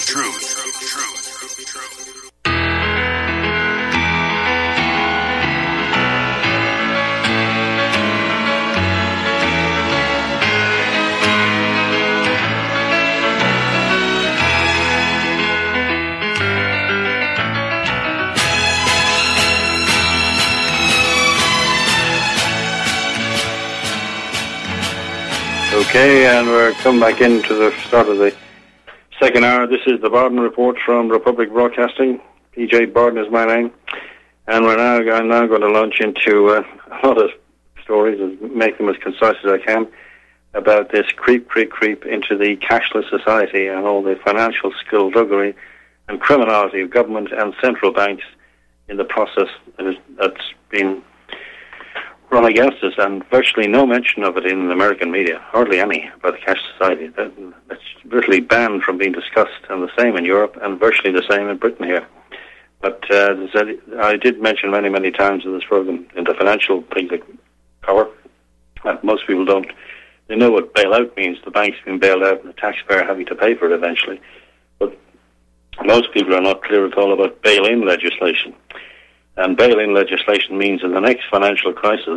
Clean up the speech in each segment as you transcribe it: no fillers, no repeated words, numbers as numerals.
Okay, and we're coming back into the start of the second hour. This is the Borden Report from Republic Broadcasting. PJ Borden is my name. And I'm now going to launch into a lot of stories and make them as concise as I can about this creep into the cashless society and all the financial skullduggery and criminality of government and central banks in the process that's been run against us, and virtually no mention of it in the American media, hardly any, about the cash society. That's virtually banned from being discussed, and the same in Europe, and virtually the same in Britain here. But I did mention many times in this program, in the financial things that cover, that most people don't. They know what bailout means, the bank's being bailed out and the taxpayer having to pay for it eventually. But most people are not clear at all about bail-in legislation. And bail-in legislation means in the next financial crisis,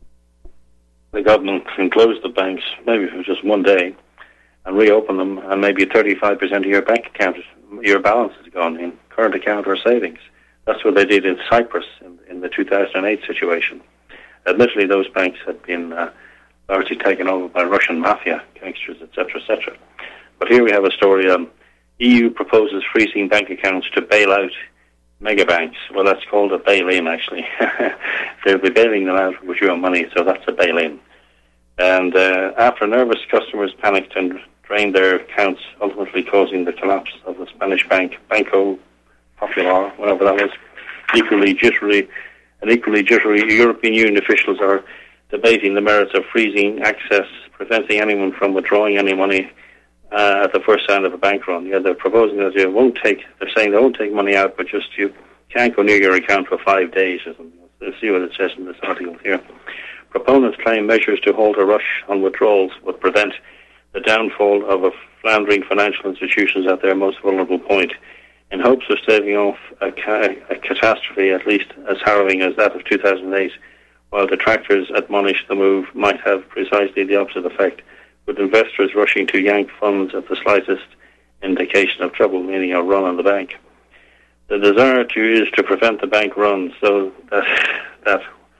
the government can close the banks, maybe for just one day, and reopen them, and maybe 35% of your bank account, your balance is gone in current account or savings. That's what they did in Cyprus in the 2008 situation. Admittedly, those banks had been largely taken over by Russian mafia, gangsters, etc., etc. But here we have a story, EU proposes freezing bank accounts to bail out mega banks. Well, that's called a bail-in, actually. They'll be bailing them out with your money, so that's a bail-in. And after nervous customers panicked and drained their accounts, ultimately causing the collapse of the Spanish bank, Banco Popular, whatever that was, equally jittery, European Union officials are debating the merits of freezing access, preventing anyone from withdrawing any money at the first sign of a bank run. Yeah, they're proposing that they're saying they won't take money out, but just you can't go near your account for 5 days or something. Let's see what it says in this article here. Proponents claim measures to halt a rush on withdrawals would prevent the downfall of floundering financial institutions at their most vulnerable point, in hopes of staving off a catastrophe at least as harrowing as that of 2008, while detractors admonish the move might have precisely the opposite effect, with investors rushing to yank funds at the slightest indication of trouble, meaning a run on the bank. The desire is to prevent the bank run, so that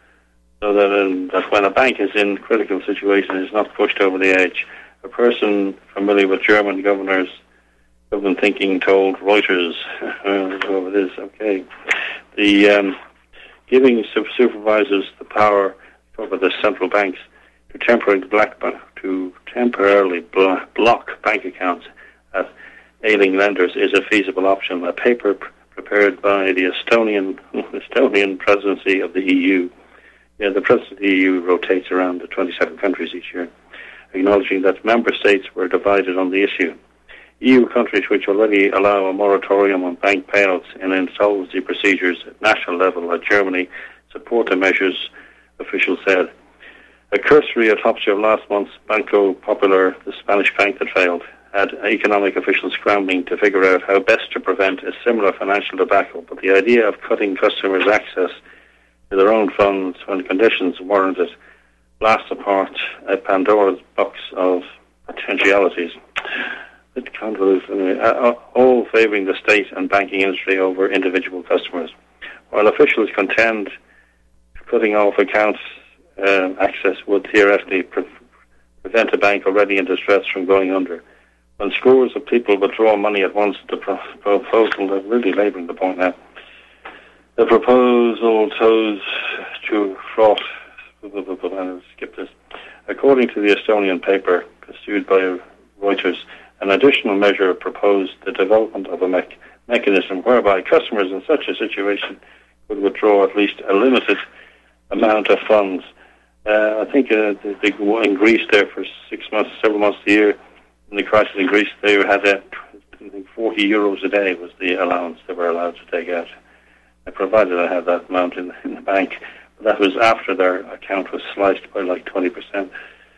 when a bank is in critical situation, is not pushed over the edge. A person familiar with German government thinking told Reuters, whoever it is, okay, the giving supervisors the power over the central banks to temporarily block bank accounts at ailing lenders is a feasible option. A paper prepared by the Estonian presidency of the EU. Yeah, the presidency of the EU rotates around the 27 countries each year, acknowledging that member states were divided on the issue. EU countries which already allow a moratorium on bank payouts and insolvency procedures at national level, like Germany, support the measures, officials said. A cursory autopsy of last month's Banco Popular, the Spanish bank that failed, had economic officials scrambling to figure out how best to prevent a similar financial debacle. But the idea of cutting customers' access to their own funds when conditions warranted blasts apart a Pandora's box of potentialities. It convolutes, all favouring the state and banking industry over individual customers. While officials contend cutting off accounts access would theoretically prevent a bank already in distress from going under. When scores of people withdraw money at once, the proposal, they're really labouring the point now, the proposal toes to fraught, I'll skip this. According to the Estonian paper, pursued by Reuters, an additional measure proposed the development of a mechanism whereby customers in such a situation could withdraw at least a limited amount of funds. I think in Greece there for 6 months, several months a year, in the crisis in Greece, they had I think 40 euros a day was the allowance they were allowed to take out. Provided I had that amount in the bank. But that was after their account was sliced by like 20%.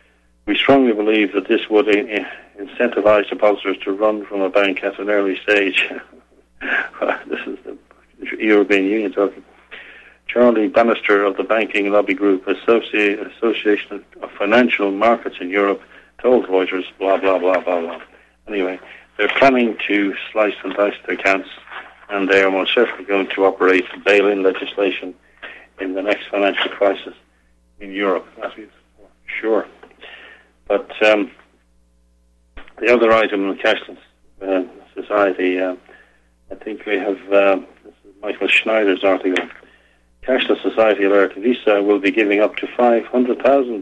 We strongly believe that this would incentivize depositors to run from a bank at an early stage. This is the European Union talking. Charlie Bannister of the Banking Lobby Group, Association of Financial Markets in Europe, told Reuters, blah, blah, blah, blah, blah. Anyway, they're planning to slice and dice their accounts, and they are most certainly going to operate bail-in legislation in the next financial crisis in Europe. That is for sure. But the other item in the cashless society, I think we have, this is Michael Schneider's article, Cashless Society alert, Visa will be giving up to $500,000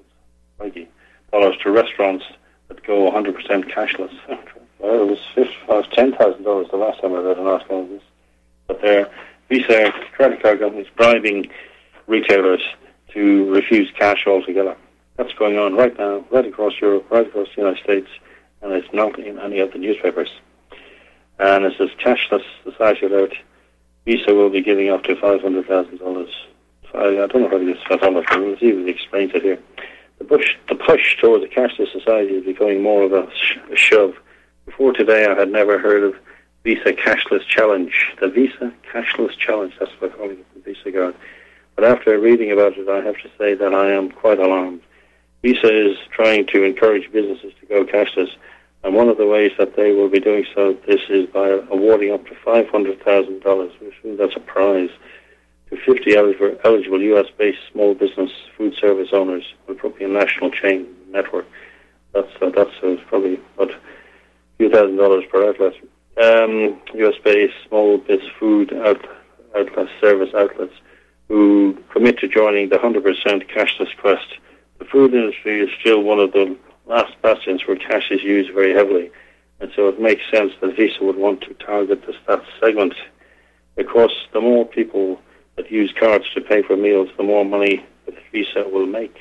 to restaurants that go 100% cashless. Well, it was $10,000 the last time I read an article on this. But Visa credit card companies bribing retailers to refuse cash altogether. That's going on right now, right across Europe, right across the United States, and it's not in any of the newspapers. And it says Cashless Society alert, Visa will be giving up to $500,000. I don't know how to get that on, but we'll see if it explains it here. The push towards a cashless society is becoming more of a shove. Before today, I had never heard of Visa Cashless Challenge. The Visa Cashless Challenge, that's what I call it, the Visa card. But after reading about it, I have to say that I am quite alarmed. Visa is trying to encourage businesses to go cashless, and one of the ways that they will be doing so, this is by awarding up to $500,000, which means that's a prize, to 50 eligible U.S.-based small business food service owners. Will probably a national chain network. That's probably about a few $1,000s per outlet. U.S.-based small business food outlet service outlets who commit to joining the 100% cashless quest. The food industry is still one of the last bastions where cash is used very heavily, and so it makes sense that Visa would want to target that segment. Of course, the more people that use cards to pay for meals, the more money that Visa will make.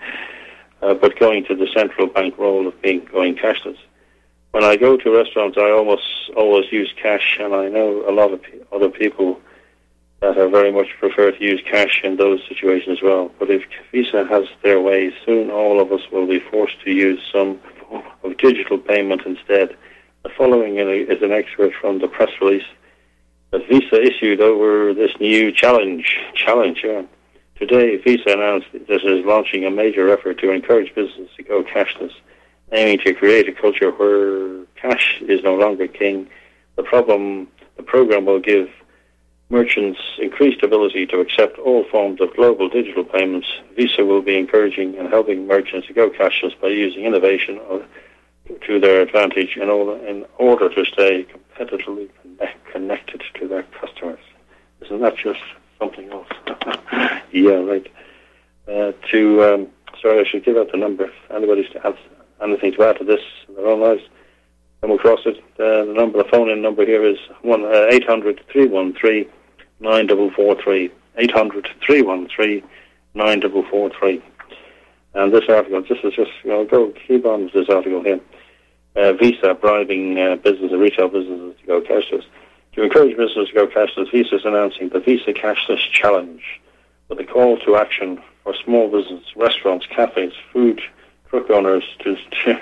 But going to the central bank role of going cashless. When I go to restaurants, I almost always use cash, and I know a lot of other people that are very much prefer to use cash in those situations as well. But if Visa has their way, soon all of us will be forced to use some form of digital payment instead. The following is an excerpt from the press release that Visa issued over this new challenge. Yeah. Today, Visa announced that it is launching a major effort to encourage businesses to go cashless, aiming to create a culture where cash is no longer king. The program will give merchants increased ability to accept all forms of global digital payments. Visa will be encouraging and helping merchants to go cashless by using innovation to their advantage in order to stay competitively connected to their customers. Isn't that just something else? Yeah, right. Sorry, I should give out the number. If anybody has anything to add to this in their own lives, come across it. The phone-in number here is 800-313-9443. 800-313-9443. And this article, keep on with this article here. Visa bribing retail businesses to go cashless. To encourage businesses to go cashless, Visa is announcing the Visa Cashless Challenge with a call to action for small business, restaurants, cafes, food truck owners to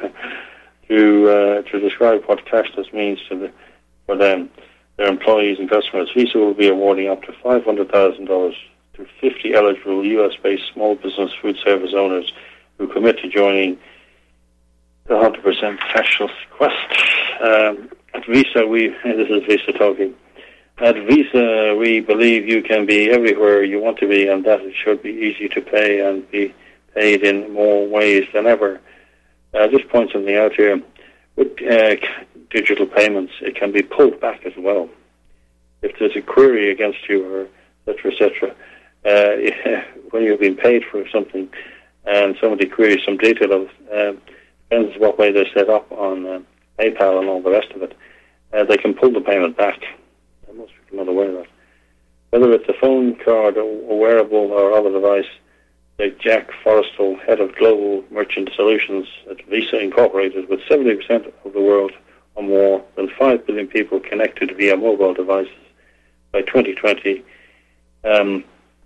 describe what cashless means for them, their employees and customers. Visa will be awarding up to $500,000 to 50 eligible U.S.-based small business food service owners who commit to joining the 100% cashless quest. At Visa, this is Visa talking. At Visa, we believe you can be everywhere you want to be, and that it should be easy to pay and be paid in more ways than ever. Just point something out here. With digital payments, it can be pulled back as well. If there's a query against you, or et cetera, when you've been paid for something and somebody queries some detail of it, depends what way they're set up on PayPal and all the rest of it, they can pull the payment back. Most people are not aware of that. Whether it's a phone card or wearable or other device, like Jack Forrestal, head of Global Merchant Solutions at Visa Incorporated, with 70% of the world or more than 5 billion people connected via mobile devices by 2020.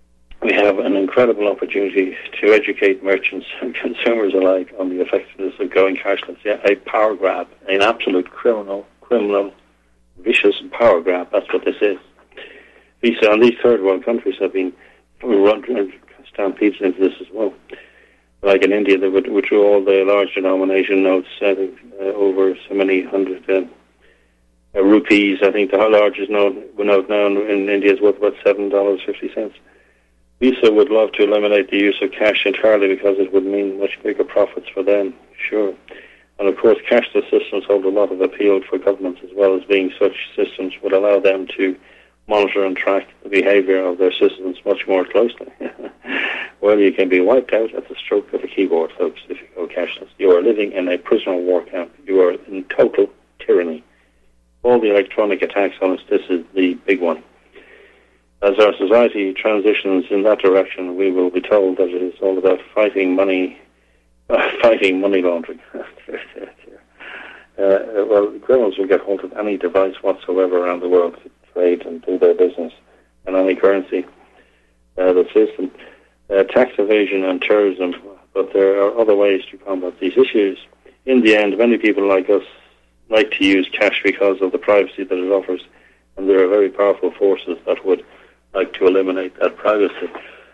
we have an incredible opportunity to educate merchants and consumers alike on the effectiveness of going cashless. Yeah, a power grab, an absolute criminal, vicious power grab. That's what this is. Visa and these third world countries have been run stampedes into this as well. Like in India, they would withdraw all the large denomination notes, over so many hundred rupees. I think the largest note now in India is worth about $7.50. Visa would love to eliminate the use of cash entirely because it would mean much bigger profits for them, sure. And of course, cashless systems hold a lot of appeal for governments as well, as being such systems would allow them to monitor and track the behaviour of their citizens much more closely. Well, you can be wiped out at the stroke of a keyboard, folks, if you go cashless. You are living in a prisoner of war camp. You are in total tyranny. All the electronic attacks on us, this is the big one. As our society transitions in that direction, we will be told that it is all about fighting money laundering. Well, criminals will get hold of any device whatsoever around the world to trade and do their business, and any currency that fits them. Tax evasion and terrorism, but there are other ways to combat these issues. In the end, many people like us like to use cash because of the privacy that it offers, and there are very powerful forces that would like to eliminate that privacy.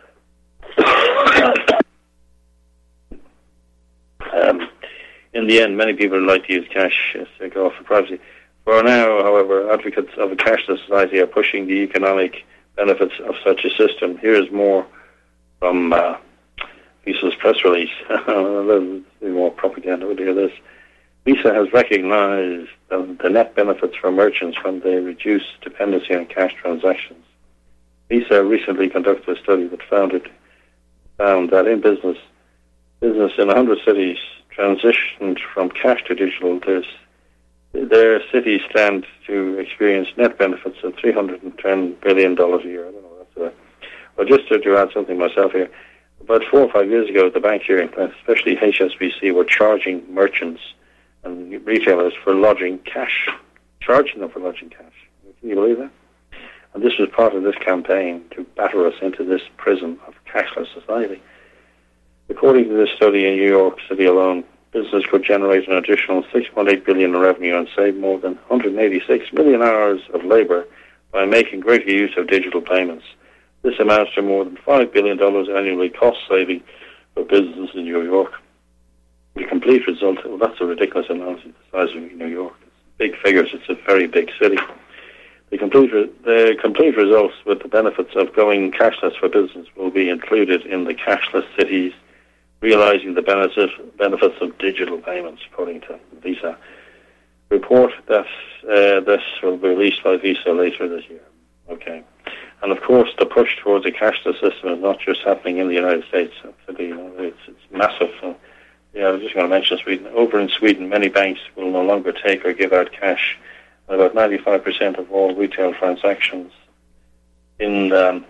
In the end, many people like to use cash to go off for privacy. For now, however, advocates of a cashless society are pushing the economic benefits of such a system. Here's more from Visa's press release. A little more propaganda would hear this. Visa has recognized the net benefits for merchants when they reduce dependency on cash transactions. Visa recently conducted a study that found that in business in 100 cities transitioned from cash to digital. Their cities stand to experience net benefits of $310 billion a year. I don't know. Well, just to add something myself here, about 4 or 5 years ago, the bank here, especially HSBC, were charging merchants and retailers for lodging cash, charging them for lodging cash. Can you believe that? And this was part of this campaign to batter us into this prison of cashless society. According to this study in New York City alone, business could generate an additional $6.8 billion in revenue and save more than 186 million hours of labor by making greater use of digital payments. This amounts to more than $5 billion annually cost saving for businesses in New York. The complete result, well, that's a ridiculous amount the size of New York. It's big figures. It's a very big city. The complete results with the benefits of going cashless for business will be included in the cashless cities, realizing the benefits of digital payments, according to Visa. Report that this will be released by Visa later this year. Okay. And of course, the push towards a cashless system is not just happening in the United States. It's massive. I was just going to mention Sweden. Over in Sweden, many banks will no longer take or give out cash. About 95% of all retail transactions in the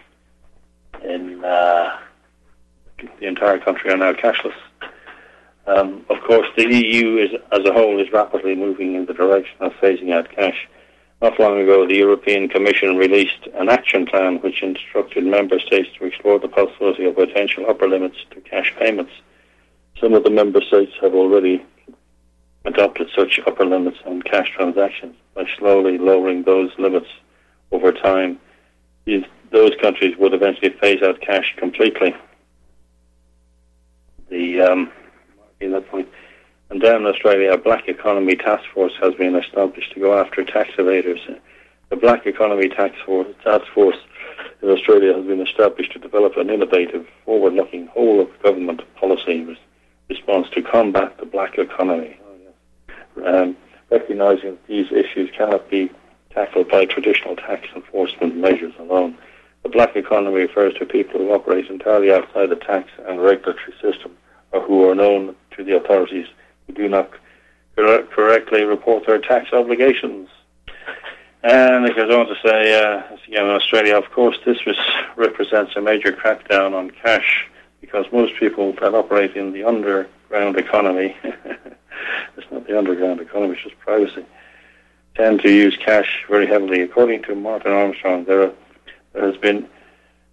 entire country are now cashless. Of course, the EU as a whole is rapidly moving in the direction of phasing out cash. Not long ago, the European Commission released an action plan which instructed member states to explore the possibility of potential upper limits to cash payments. Some of the member states have already adopted such upper limits on cash transactions by slowly lowering those limits over time. Those countries would eventually phase out cash completely. In that point. And down in Australia, a Black Economy Task Force has been established to go after tax evaders. The Black Economy Task Force in Australia has been established to develop an innovative, forward-looking, whole-of-government policy response to combat the black economy. Recognizing that these issues cannot be tackled by traditional tax enforcement measures alone. The black economy refers to people who operate entirely outside the tax and regulatory system, or who are known to the authorities who do not correctly report their tax obligations. And it goes on to say, in Australia, of course, this represents a major crackdown on cash, because most people that operate in the underground economy, it's not the underground economy, it's just privacy, tend to use cash very heavily. According to Martin Armstrong, there has been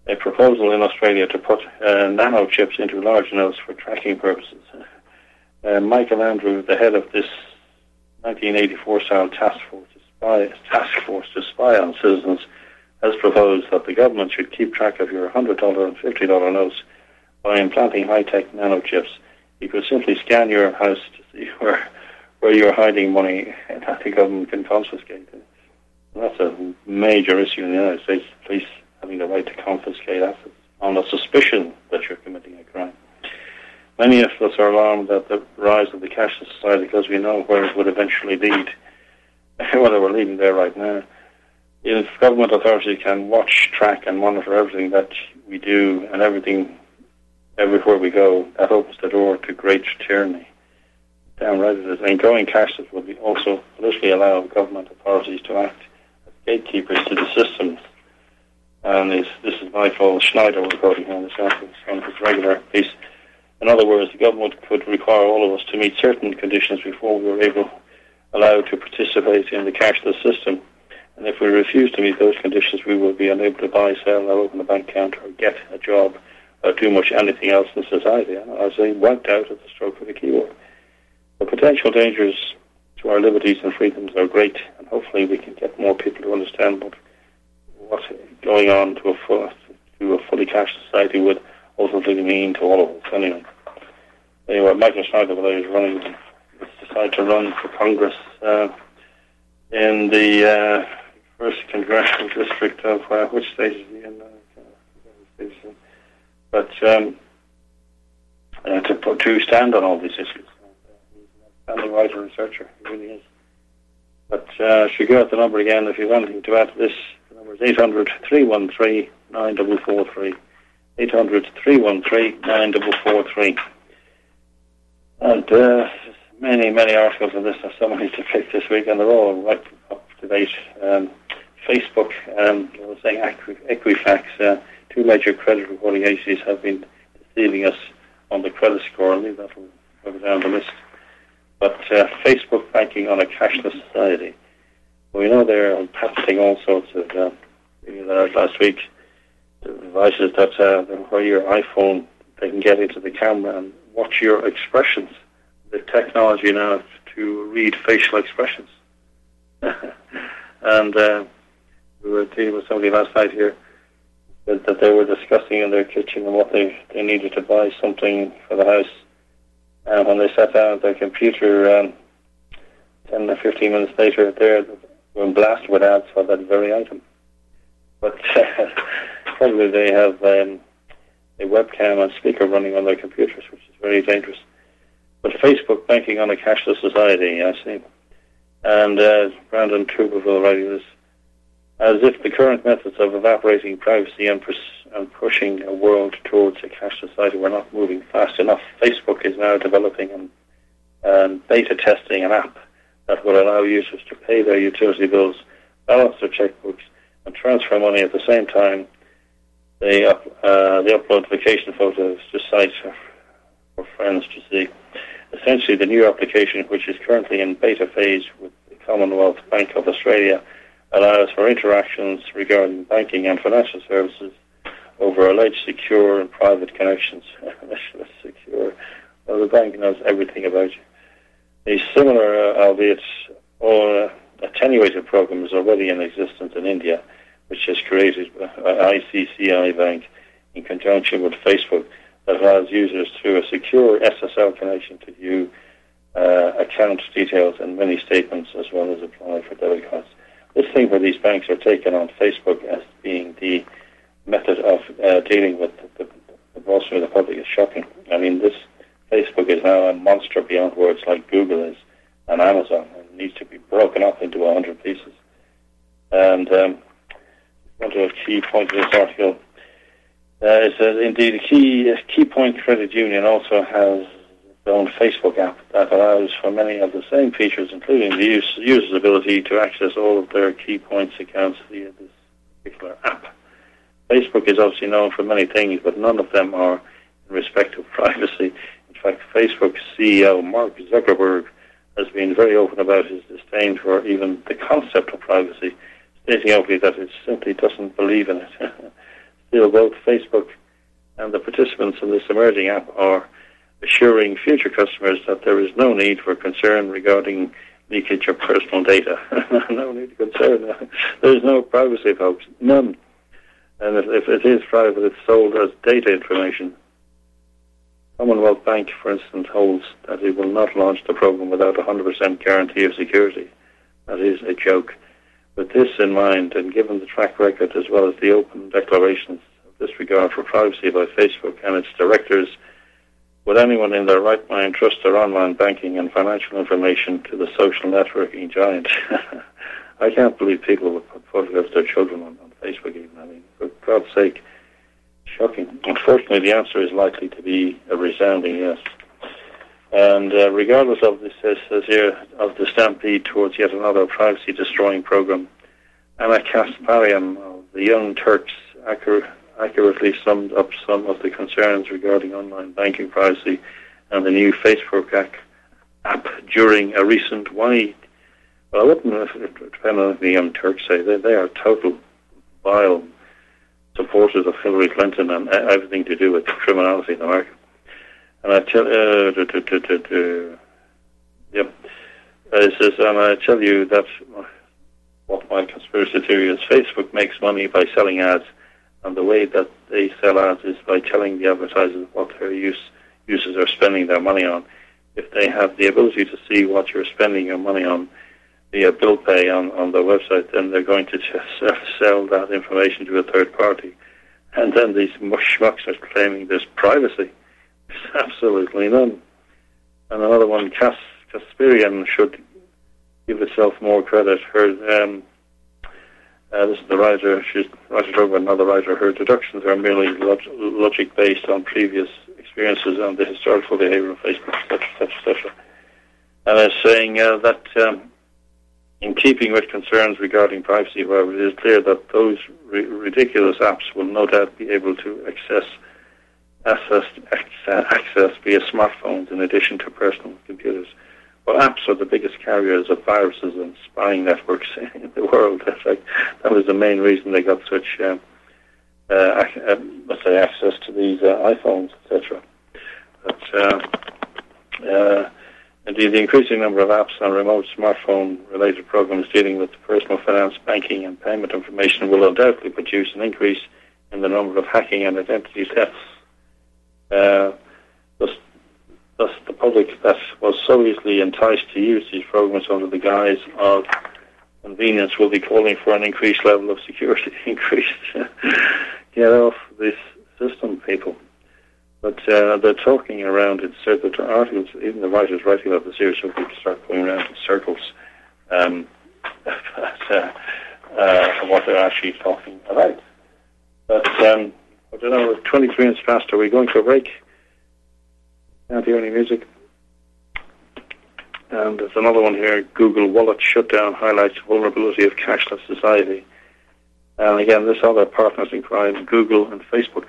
a proposal in Australia to put nano chips into large notes for tracking purposes. Michael Andrew, the head of this 1984-style task force to spy on citizens, has proposed that the government should keep track of your $100 and $50 notes by implanting high-tech nano chips. You could simply scan your house to see where you're hiding money that the government can confiscate. And that's a major issue in the United States, police having the right to confiscate assets on the suspicion that you're committing a crime. Many of us are alarmed at the rise of the cashless society because we know where it would eventually lead, whether we're leading there right now. If government authorities can watch, track and monitor everything that we do and everything everywhere we go, that opens the door to great tyranny. Downright it is. And going cashless would also politically allow government authorities to act as gatekeepers to the systems. And this is Michael Schneider reporting on this article from his regular piece. In other words, the government could require all of us to meet certain conditions before we were allowed to participate in the cashless system. And if we refuse to meet those conditions, we will be unable to buy, sell, or open a bank account, or get a job, or do much anything else in society. As they wiped out at the stroke of a keyboard. The potential dangers to our liberties and freedoms are great, and hopefully we can get more people to understand what going on to a fully cashless society would ultimately mean to all of us. Anyway, Michael Schneider, decided to run for Congress in the first congressional district of which state is he in? But to stand on all these issues. He's an outstanding writer and researcher. He really is. But should go at the number again if you have anything to add to this. The number is 800-313-9443. 800-313-9443. And many articles on this. There's so many to pick this week, and they're all right up to date. Facebook, I was saying Equifax, two major credit reporting agencies have been deceiving us on the credit score. I'll leave that further down the list. But Facebook banking on a cashless society. We know they're patenting all sorts of, last week, devices that where your iPhone, they can get into the camera and watch your expressions. The technology now to read facial expressions. And we were dealing with somebody last night here that they were discussing in their kitchen and what they needed to buy something for the house. And when they sat down at their computer 10 or 15 minutes later, they were blasted with ads for that very item. But probably they have a webcam and speaker running on their computers, which is very dangerous. But Facebook banking on a cashless society, I see. And Brandon Tuberville writing this, as if the current methods of evaporating privacy and pushing a world towards a cashless society were not moving fast enough. Facebook is now developing and beta testing an app that will allow users to pay their utility bills, balance their checkbooks, and transfer money at the same time. They upload vacation photos to sites for friends to see. Essentially, the new application, which is currently in beta phase with the Commonwealth Bank of Australia, allows for interactions regarding banking and financial services over alleged secure and private connections. Secure. Well, the bank knows everything about you. A similar, albeit attenuated program is already in existence in India, which is created by ICICI Bank in conjunction with Facebook, that allows users through a secure SSL connection to view account details and mini statements, as well as apply for debit cards. This thing where these banks are taken on Facebook as being the method of dealing with the most of the public is shocking. I mean, this Facebook is now a monster beyond words, like Google is and Amazon. It needs to be broken up into 100 pieces. And one of the key points of this article is that indeed a Key Point Credit Union also has its own Facebook app that allows for many of the same features, including the user's ability to access all of their Key Points accounts via this particular app. Facebook is obviously known for many things, but none of them are in respect of privacy. In fact, Facebook's CEO, Mark Zuckerberg, has been very open about his disdain for even the concept of privacy, stating openly that it simply doesn't believe in it. feel both Facebook and the participants in this emerging app are assuring future customers that there is no need for concern regarding leakage of personal data. No need to concern. There is no privacy, folks. None. And if it is private, it's sold as data information. Commonwealth Bank, for instance, holds that it will not launch the program without 100% guarantee of security. That is a joke. With this in mind, and given the track record as well as the open declarations of disregard for privacy by Facebook and its directors, would anyone in their right mind trust their online banking and financial information to the social networking giant? I can't believe people would put photographs of their children on Facebook even. I mean, for God's sake, shocking. Unfortunately, the answer is likely to be a resounding yes. And regardless of this, says here, of the stampede towards yet another privacy-destroying program, Anna Kasparian of the Young Turks accurately summed up some of the concerns regarding online banking privacy and the new Facebook app during a recent wide. Well, I wouldn't depend on what the Young Turks say. They are total vile supporters of Hillary Clinton and everything to do with criminality in America. And I tell and I tell you that what my conspiracy theory is: Facebook makes money by selling ads, and the way that they sell ads is by telling the advertisers what their users are spending their money on. If they have the ability to see what you're spending your money on via bill pay on their website, then they're going to just sell that information to a third party. And then these schmucks are claiming there's privacy. There's absolutely none. And another one, Kasparian, should give itself more credit. This is the writer. She's writing about another writer. Her deductions are merely logic based on previous experiences and the historical behavior of Facebook, etc. And is saying that in keeping with concerns regarding privacy, however, it is clear that those ridiculous apps will no doubt be able to access via smartphones in addition to personal computers. Well, apps are the biggest carriers of viruses and spying networks in the world. That was the main reason they got such, let's say, access to these iPhones, etc. But indeed, the increasing number of apps and remote smartphone-related programs dealing with personal finance, banking, and payment information will undoubtedly produce an increase in the number of hacking and identity thefts. Thus, the public that was so easily enticed to use these programs under the guise of convenience will be calling for an increased level of security. Get off this system, people. But they're talking around in circular articles. Even the writers writing about the series will start going around in circles what they're actually talking about. But I don't know, we're 23 minutes past. Are we going to a break? Can't hear any music. And there's another one here. Google Wallet shutdown highlights vulnerability of cashless society. And again, this other partners in crime, Google and Facebook.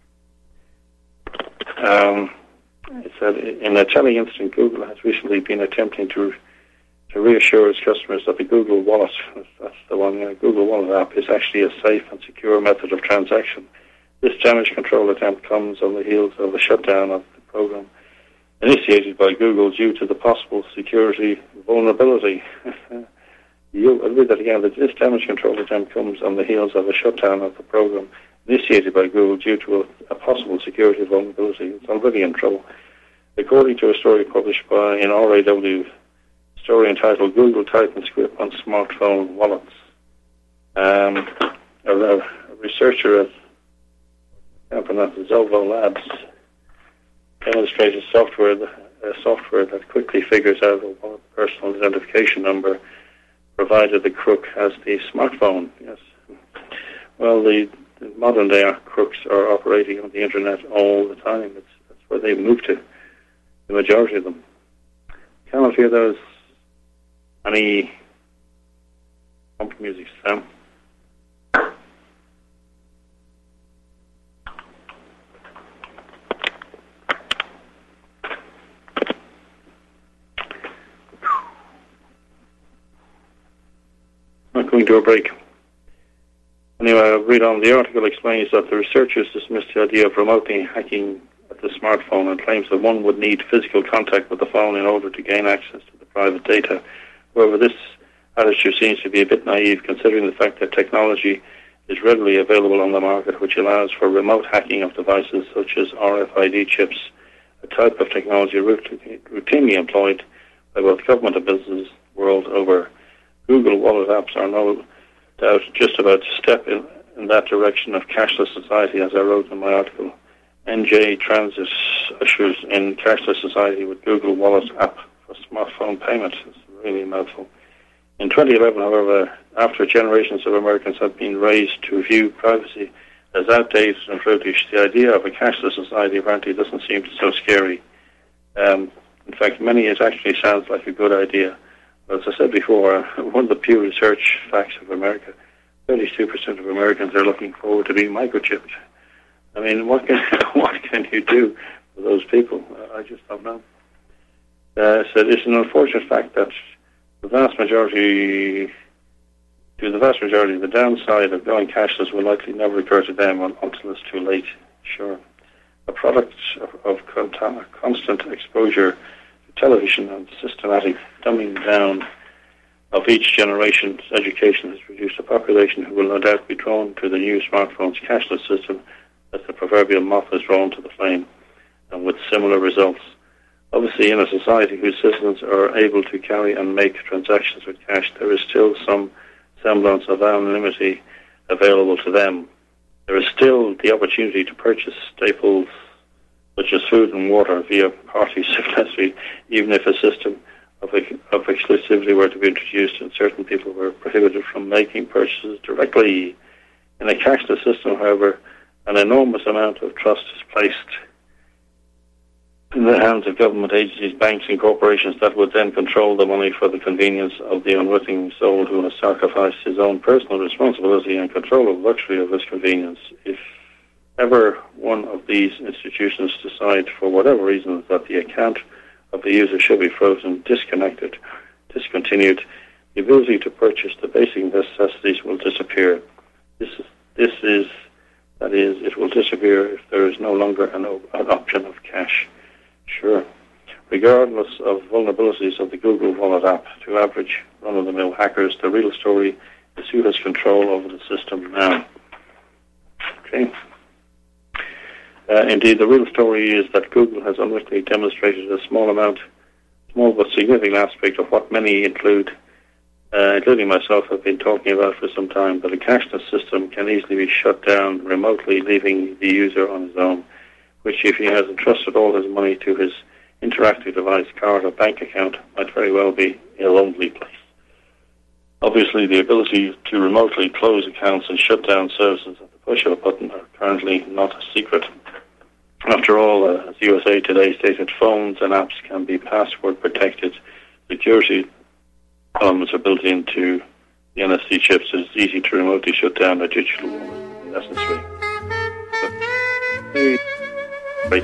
It said, in a telling incident, Google has recently been attempting to reassure its customers that the Google Wallet, that's the one, Google Wallet app, is actually a safe and secure method of transaction. This damage control attempt comes on the heels of the shutdown of the program initiated by Google due to the possible security vulnerability. I'll read that again. This damage control attempt comes on the heels of a shutdown of the program initiated by Google due to a possible security vulnerability. It's already in trouble. According to a story published in RAW, story entitled Google Tightens Grip on Smartphone Wallets. A researcher at Zovo Labs demonstrated software that quickly figures out what personal identification number, provided the crook has the smartphone. Yes. Well, the modern day crooks are operating on the internet all the time. That's where they move to, the majority of them. Cannot hear those any pump music, Sam. Not going to a break. Anyway, I'll read on. The article explains that the researchers dismissed the idea of remotely hacking at the smartphone and claims that one would need physical contact with the phone in order to gain access to the private data. However, this attitude seems to be a bit naive, considering the fact that technology is readily available on the market, which allows for remote hacking of devices such as RFID chips, a type of technology routinely employed by both government and business world over. Google Wallet apps are no doubt just about to step in that direction of cashless society, as I wrote in my article. NJ Transit ushers in cashless society with Google Wallet app for smartphone payments. It's really a mouthful. In 2011, however, after generations of Americans have been raised to view privacy as outdated and brutish, the idea of a cashless society apparently doesn't seem so scary. In fact, many it actually sounds like a good idea. As I said before, one of the Pew Research facts of America, 32% of Americans are looking forward to being microchipped. I mean, what can you do for those people? I just don't know. So it's an unfortunate fact that the vast majority, the downside of going cashless will likely never occur to them until it's too late. Sure. A product of constant exposure to television and systematic dumbing down of each generation's education has produced a population who will no doubt be drawn to the new smartphone's cashless system as the proverbial moth is drawn to the flame, and with similar results. Obviously, in a society whose citizens are able to carry and make transactions with cash, there is still some semblance of anonymity available to them. There is still the opportunity to purchase staples such as food and water via party successfully, even if a system of exclusivity were to be introduced and certain people were prohibited from making purchases directly. In a cashless system, however, an enormous amount of trust is placed in the hands of government agencies, banks and corporations that would then control the money for the convenience of the unwitting soul who has sacrificed his own personal responsibility and control of luxury of his convenience. If ever one of these institutions decide for whatever reasons that the account of the user should be frozen, disconnected, discontinued, the ability to purchase the basic necessities will disappear. It will disappear if there is no longer an option of cash. Sure. Regardless of vulnerabilities of the Google Wallet app to average run-of-the-mill hackers, the real story is who has control over the system now. Okay. Indeed, the real story is that Google has unwittingly demonstrated a small but significant aspect of what many including myself, have been talking about for some time, that a cashless system can easily be shut down remotely, leaving the user on his own, which, if he has entrusted all his money to his interactive device, card or bank account, might very well be a lonely place. Obviously, the ability to remotely close accounts and shut down services at the push of a button are currently not a secret. After all, as USA Today stated, phones and apps can be password protected. Security elements are built into the NFC chips. It's easy to remotely shut down a digital wallet if necessary. Break.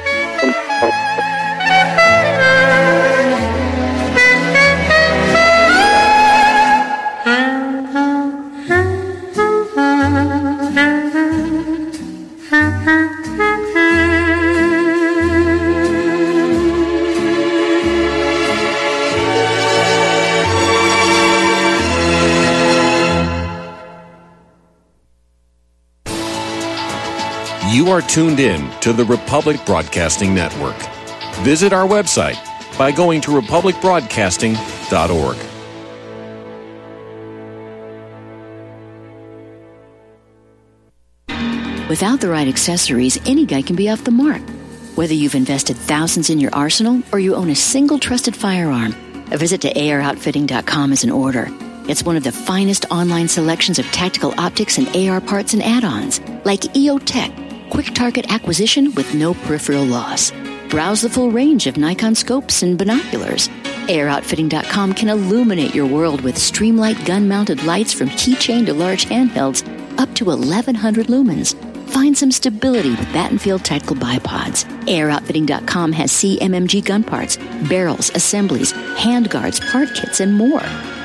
You are tuned in to the Republic Broadcasting Network. Visit our website by going to republicbroadcasting.org. Without the right accessories, any guy can be off the mark. Whether you've invested thousands in your arsenal or you own a single trusted firearm, a visit to AROutfitting.com is in order. It's one of the finest online selections of tactical optics and AR parts and add-ons, like EOTech, quick target acquisition with no peripheral loss. Browse the full range of Nikon scopes and binoculars. AROutfitting.com can illuminate your world with Streamlight gun-mounted lights from keychain to large handhelds up to 1,100 lumens. Find some stability with Battenfield tactical bipods. AROutfitting.com has CMMG gun parts, barrels, assemblies, handguards, part kits, and more.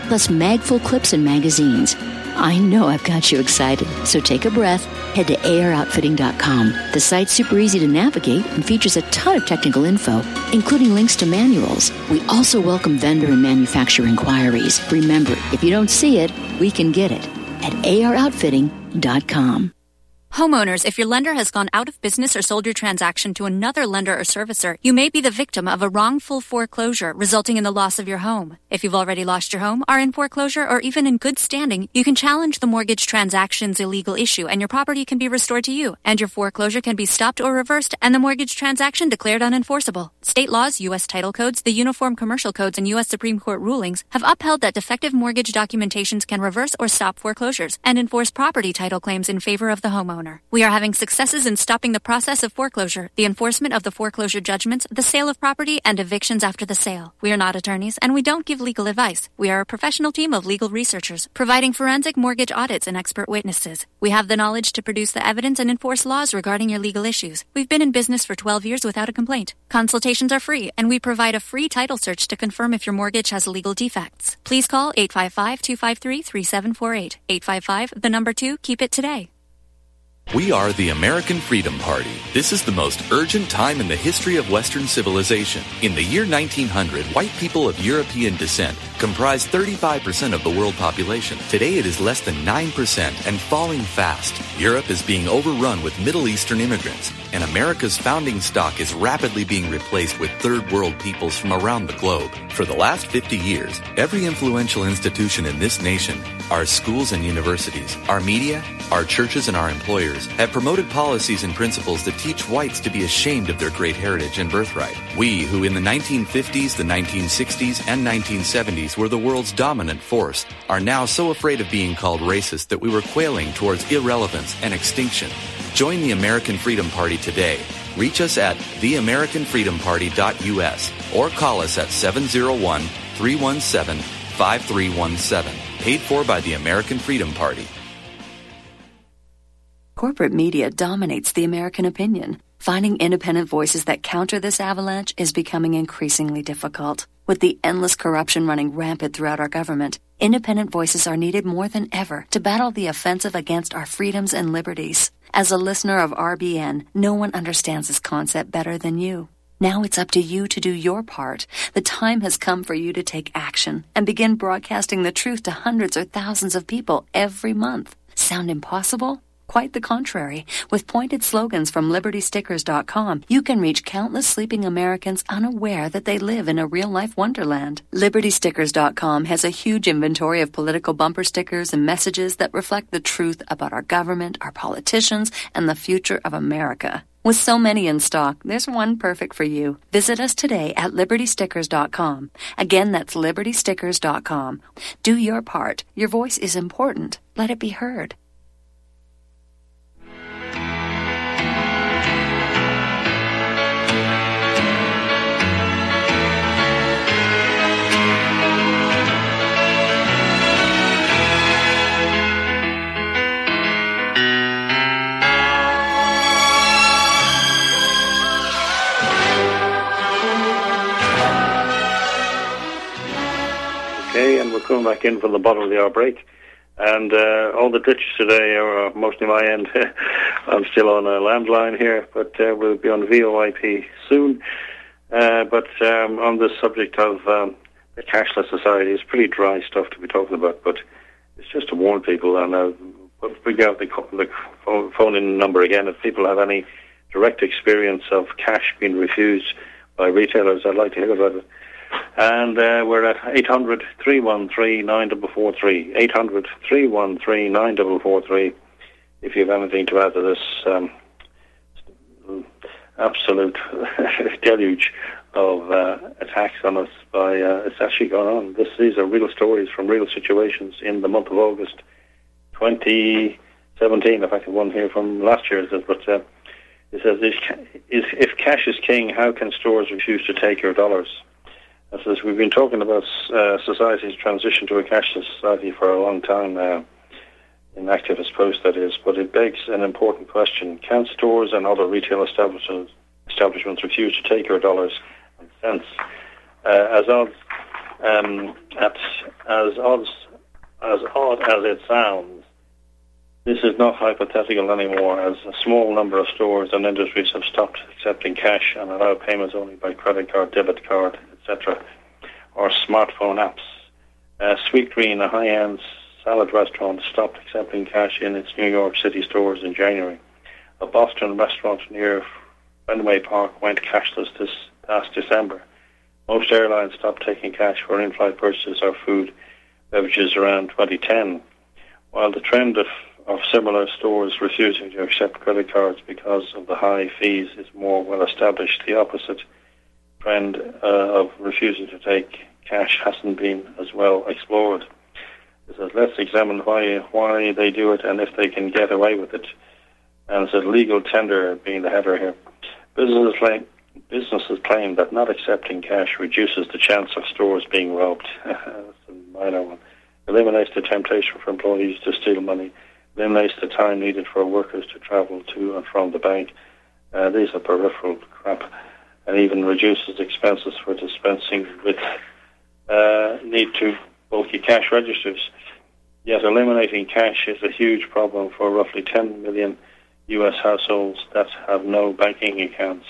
plus magful clips and magazines. I know I've got you excited, so take a breath. Head to aroutfitting.com. The site's super easy to navigate and features a ton of technical info, including links to manuals. We also welcome vendor and manufacturer inquiries. Remember, if you don't see it, we can get it at aroutfitting.com. Homeowners, if your lender has gone out of business or sold your transaction to another lender or servicer, you may be the victim of a wrongful foreclosure resulting in the loss of your home. If you've already lost your home, are in foreclosure, or even in good standing, you can challenge the mortgage transaction's illegal issue and your property can be restored to you, and your foreclosure can be stopped or reversed and the mortgage transaction declared unenforceable. State laws, U.S. title codes, the Uniform Commercial Codes, and U.S. Supreme Court rulings have upheld that defective mortgage documentations can reverse or stop foreclosures and enforce property title claims in favor of the homeowner. We are having successes in stopping the process of foreclosure, the enforcement of the foreclosure judgments, the sale of property, and evictions after the sale. We are not attorneys, and we don't give legal advice. We are a professional team of legal researchers, providing forensic mortgage audits and expert witnesses. We have the knowledge to produce the evidence and enforce laws regarding your legal issues. We've been in business for 12 years without a complaint. Consultations are free, and we provide a free title search to confirm if your mortgage has legal defects. Please call 855-253-3748. 855, keep it today. We are the American Freedom Party. This is the most urgent time in the history of Western civilization. In the year 1900, white people of European descent comprised 35% of the world population. Today it is less than 9% and falling fast. Europe is being overrun with Middle Eastern immigrants, and America's founding stock is rapidly being replaced with third world peoples from around the globe. For the last 50 years, every influential institution in this nation, our schools and universities, our media, our churches, and our employers have promoted policies and principles that teach whites to be ashamed of their great heritage and birthright. We, who in the 1950s, the 1960s, and 1970s were the world's dominant force, are now so afraid of being called racist that we were quailing towards irrelevance and extinction. Join the American Freedom Party today. Reach us at theamericanfreedomparty.us or call us at 701-317-5317. Paid for by the American Freedom Party. Corporate media dominates the American opinion. Finding independent voices that counter this avalanche is becoming increasingly difficult. With the endless corruption running rampant throughout our government, independent voices are needed more than ever to battle the offensive against our freedoms and liberties. As a listener of RBN, no one understands this concept better than you. Now it's up to you to do your part. The time has come for you to take action and begin broadcasting the truth to hundreds or thousands of people every month. Sound impossible? Quite the contrary. With pointed slogans from LibertyStickers.com, you can reach countless sleeping Americans unaware that they live in a real-life wonderland. LibertyStickers.com has a huge inventory of political bumper stickers and messages that reflect the truth about our government, our politicians, and the future of America. With so many in stock, there's one perfect for you. Visit us today at LibertyStickers.com. Again, that's LibertyStickers.com. Do your part. Your voice is important. Let it be heard. And we're coming back in from the bottom of the hour break. And all the glitches today are mostly my end. I'm still on a landline here, but we'll be on VoIP soon. But on the subject of the cashless society, it's pretty dry stuff to be talking about, but it's just to warn people. And I'll bring out the phone-in number again. If people have any direct experience of cash being refused by retailers, I'd like to hear about it. And we're at 800-313-9443, 800-313-9443, if you have anything to add to this absolute deluge of attacks on us by it's actually gone on. These are real stories from real situations in the month of August 2017. In fact, one here from last year says, but it says, if cash is king, how can stores refuse to take your dollars? As we've been talking about society's transition to a cashless society for a long time now, in activist posts that is, but it begs an important question. Can stores and other retail establishments refuse to take your dollars and cents? As of As odd as it sounds, this is not hypothetical anymore, as a small number of stores and industries have stopped accepting cash and allow payments only by credit card, debit card, etc., or smartphone apps. Sweetgreen, a high-end salad restaurant, stopped accepting cash in its New York City stores in January. A Boston restaurant near Fenway Park went cashless this past December. Most airlines stopped taking cash for in-flight purchases of food, beverages around 2010, while the trend of similar stores refusing to accept credit cards because of the high fees is more well established. The opposite trend of refusing to take cash hasn't been as well explored. It says, let's examine why they do it and if they can get away with it. And it says, legal tender being the header here. Businesses claim that not accepting cash reduces the chance of stores being robbed. That's a minor one. Eliminates the temptation for employees to steal money. Eliminates the time needed for workers to travel to and from the bank. These are peripheral crap. And even reduces expenses for dispensing with need to bulky cash registers. Yet eliminating cash is a huge problem for roughly 10 million U.S. households that have no banking accounts.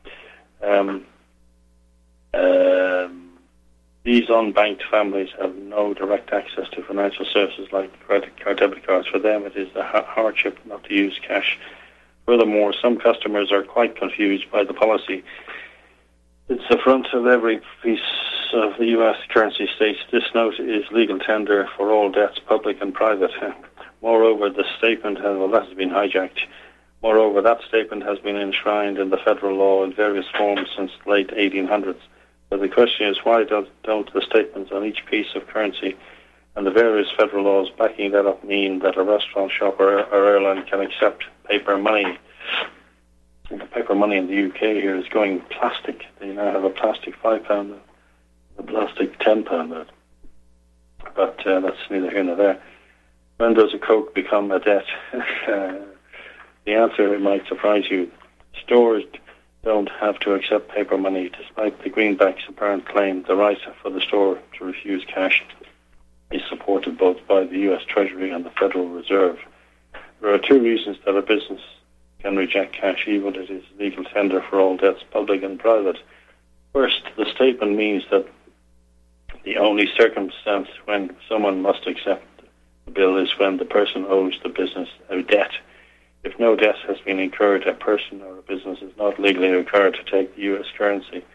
These unbanked families have no direct access to financial services like credit card, debit cards. For them, it is a hardship not to use cash. Furthermore, some customers are quite confused by the policy. It's the front of every piece of the U.S. currency states this note is legal tender for all debts, public and private. Moreover, the statement that has been hijacked. Moreover, that statement has been enshrined in the federal law in various forms since the late 1800s. So the question is, why don't the statements on each piece of currency and the various federal laws backing that up mean that a restaurant shop or airline can accept paper money? The paper money in the UK here is going plastic. They now have a plastic £5 note, a plastic £10 note. But that's neither here nor there. When does a Coke become a debt? The answer might surprise you. Stores don't have to accept paper money, despite the greenback's apparent claim. The right for the store to refuse cash is supported both by the U.S. Treasury and the Federal Reserve. There are two reasons that a business can reject cash, even if it is legal tender for all debts, public and private. First, the statement means that the only circumstance when someone must accept the bill is when the person owes the business a debt. If no debt has been incurred, a person or a business is not legally required to take the U.S. currency.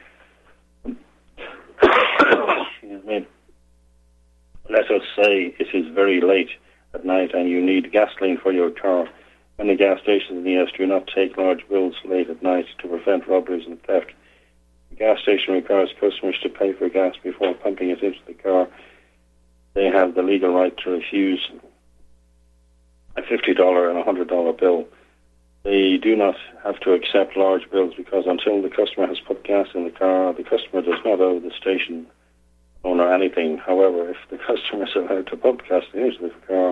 Let us say it is very late at night and you need gasoline for your car. Many gas stations in the U.S. do not take large bills late at night to prevent robberies and theft. The gas station requires customers to pay for gas before pumping it into the car. They have the legal right to refuse a $50 and a $100 bill. They do not have to accept large bills because until the customer has put gas in the car, the customer does not owe the station owner anything. However, if the customer is allowed to pump gas into the car,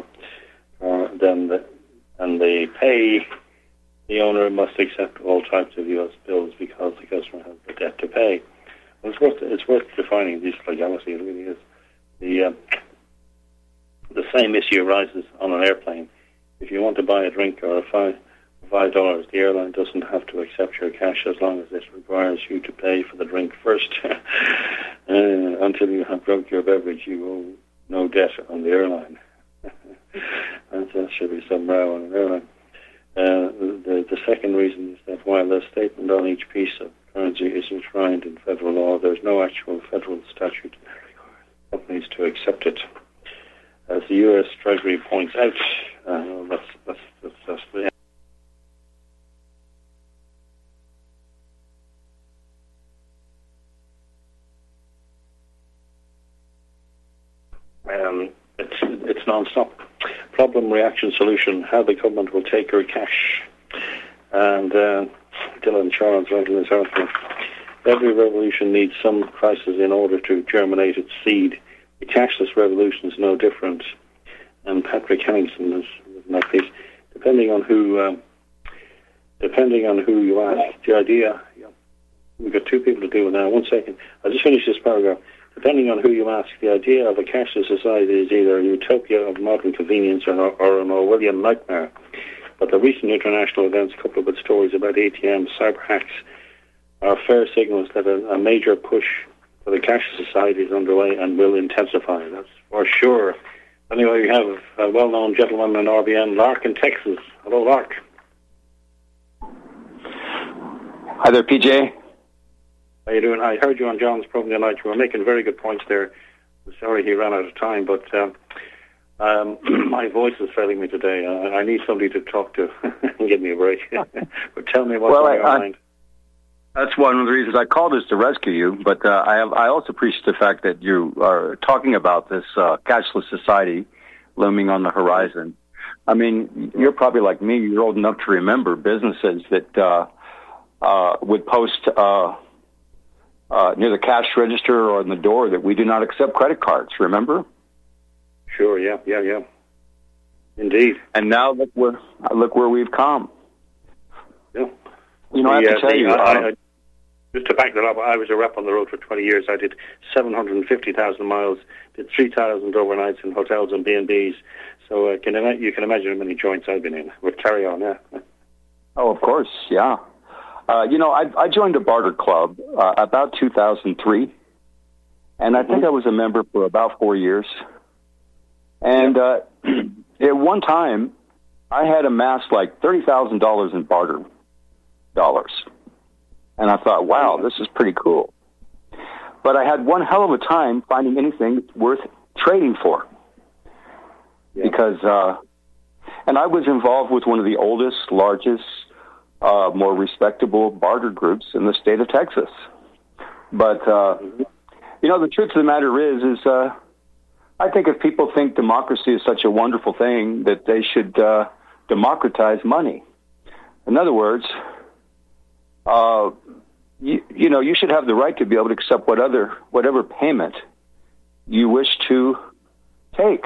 and they pay, the owner must accept all types of U.S. bills because the customer has the debt to pay. Well, it's worth defining this legality. It really is. The same issue arises on an airplane. If you want to buy a drink or $5, the airline doesn't have to accept your cash as long as it requires you to pay for the drink first. Until you have drunk your beverage, you owe no debt on the airline. And there should be some row on an airline. The second reason is that while the statement on each piece of currency is enshrined in federal law, there's no actual federal statute that requires companies to accept it. As the U.S. Treasury points out, that's the it's non-stop. Problem, reaction, solution, how the government will take your cash. And Dylan Charles wrote in this article, every revolution needs some crisis in order to germinate its seed. The cashless revolution is no different. And Patrick Henningsen has written that piece. Depending on who you ask, the idea, we've got two people to deal with now. 1 second. I'll just finish this paragraph. depending on who you ask, the idea of a cashless society is either a utopia of modern convenience or an Orwellian nightmare. But the recent international events, coupled with stories about ATMs, cyber hacks, are fair signals that a major push for the cashless society is underway and will intensify. That's for sure. Anyway, we have a well-known gentleman in RBN, Lark in Texas. Hello, Lark. Hi there, PJ. How you doing? I heard you on John's program tonight. You were making very good points there. I'm sorry he ran out of time, but my voice is failing me today. I need somebody to talk to and give me a break. But tell me what's on your mind. That's one of the reasons I called is to rescue you, but I also appreciate the fact that you are talking about this cashless society looming on the horizon. I mean, you're probably like me. You're old enough to remember businesses that would post near the cash register or on the door that we do not accept credit cards, remember? Sure, yeah. Indeed. And now look where we've come. Yeah. You know, I have to tell you... just to back that up, I was a rep on the road for 20 years. I did 750,000 miles, did 3,000 overnights in hotels and B&Bs. So you can imagine how many joints I've been in. We'll carry on, yeah. Oh, of course, yeah. I joined a barter club about 2003, and I think I was a member for about 4 years. And at one time, I had amassed like $30,000 in barter dollars. And I thought, wow, this is pretty cool. But I had one hell of a time finding anything worth trading for. Yeah. Because, and I was involved with one of the oldest, largest, more respectable barter groups in the state of Texas. But, you know, the truth of the matter is I think if people think democracy is such a wonderful thing, that they should democratize money. In other words, you know, you should have the right to be able to accept whatever payment you wish to take.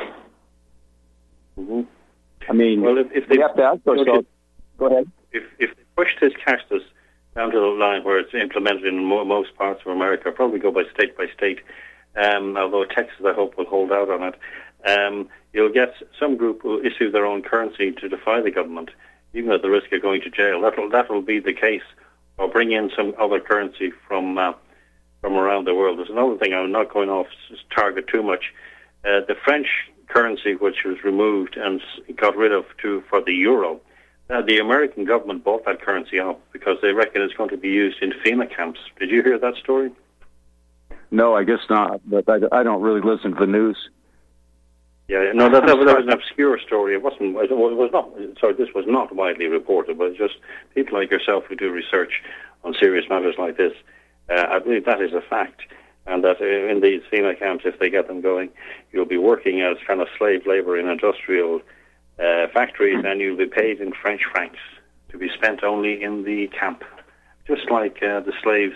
Mm-hmm. I mean, well, if they we have to ask ourselves. Go ahead. If they push this cashless down to the line where it's implemented in most parts of America, probably go by state, although Texas, I hope, will hold out on it, you'll get some group who issue their own currency to defy the government, even at the risk of going to jail. That'll be the case, or bring in some other currency from around the world. There's another thing, I'm not going off target too much. The French currency, which was removed and got rid of for the euro, the American government bought that currency up because they reckon it's going to be used in FEMA camps. Did you hear that story? No, I guess not, but I don't really listen to the news. Yeah, no, that was an obscure story. It was not. Sorry, this was not widely reported, but just people like yourself who do research on serious matters like this. I believe that is a fact, and that in these FEMA camps, if they get them going, you'll be working as kind of slave labor in industrial factories, and you'll be paid in French francs to be spent only in the camp, just like the slaves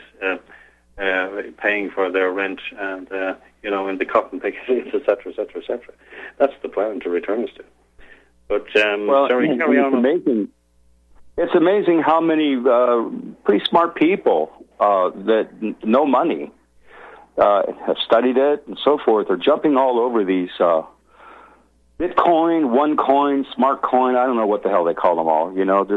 paying for their rent and in the cotton pickings, etc., etc., etc. That's the plan to return us to. But sorry, carry on. It's amazing how many pretty smart people that know money have studied it and so forth are jumping all over these Bitcoin, OneCoin, Smart Coin. I don't know what the hell they call them all. You know, this.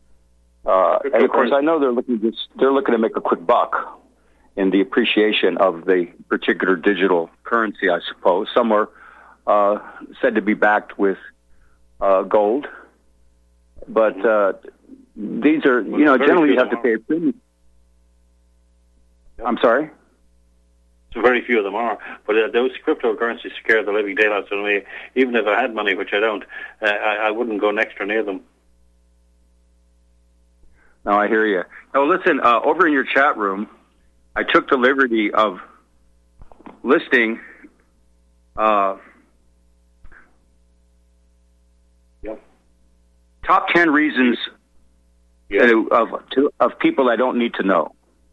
And of course, I know they're looking to make a quick buck in the appreciation of the particular digital currency, I suppose. Some are said to be backed with gold, but these are, generally you have to pay a premium. I'm sorry? So very few of them are, but those cryptocurrencies scare the living daylights out of me. Even if I had money, which I don't, I wouldn't go next or near them. No, I hear you. Now, listen, over in your chat room, I took the liberty of listing top 10 reasons of people I don't need to know.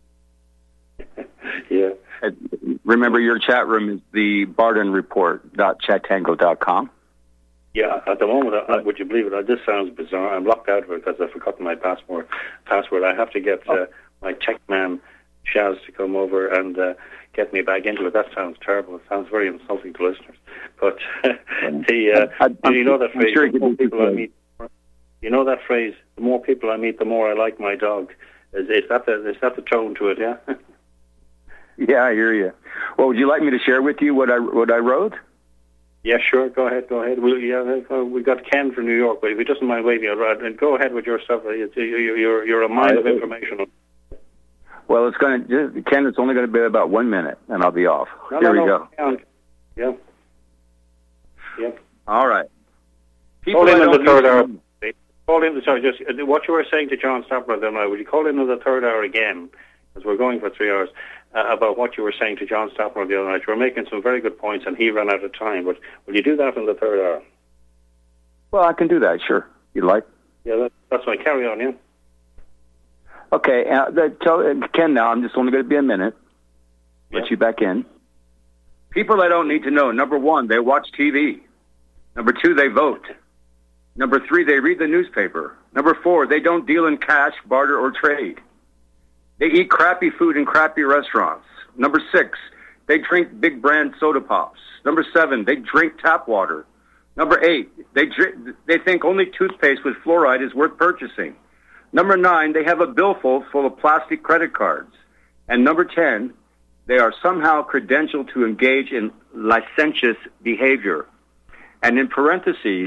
Yeah. Remember, your chat room is the bardenreport.chatango.com. Yeah, at the moment, would you believe it? This sounds bizarre. I'm locked out of it because I've forgotten my password. I have to get my tech man Shaz to come over and get me back into it. That sounds terrible. It sounds very insulting to listeners. But you know that phrase? Sure the more people I meet, you know that phrase? The more people I meet, the more I like my dog. Is that the tone to it? Yeah. Yeah, I hear you. Well, would you like me to share with you what I wrote? Yeah, sure. Go ahead. We got Ken from New York, but if he doesn't mind waiting, go ahead with your stuff. You're a mine of information. Well, Ken, it's only going to be about 1 minute, and I'll be off. Here we go. Yeah. Yeah. All right. Call in the third hour. Call in. Sorry, just what you were saying to John Stopper the other night. Would you call in the third hour again? Because we're going for 3 hours. About what you were saying to John Stopper the other night. You were making some very good points, and he ran out of time. But will you do that in the third hour? Well, I can do that. Sure. You'd like? Yeah, that's fine. Carry on. Yeah. Okay, Ken, now, I'm just only going to be a minute. Let you back in. People I don't need to know. Number 1, they watch TV. Number 2, they vote. Number 3, they read the newspaper. Number 4, they don't deal in cash, barter, or trade. They eat crappy food in crappy restaurants. Number 6, they drink big brand soda pops. Number 7, they drink tap water. Number 8, they think only toothpaste with fluoride is worth purchasing. Number 9, they have a billfold full of plastic credit cards. And number 10, they are somehow credentialed to engage in licentious behavior. And in parentheses,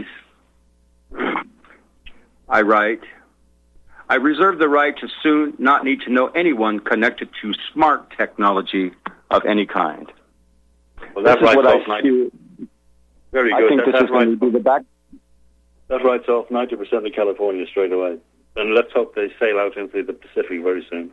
I write, I reserve the right to soon not need to know anyone connected to smart technology of any kind. Well, that's right off 90%. Very good. I think this is going to be the back. That writes off 90% of California straight away. And let's hope they sail out into the Pacific very soon.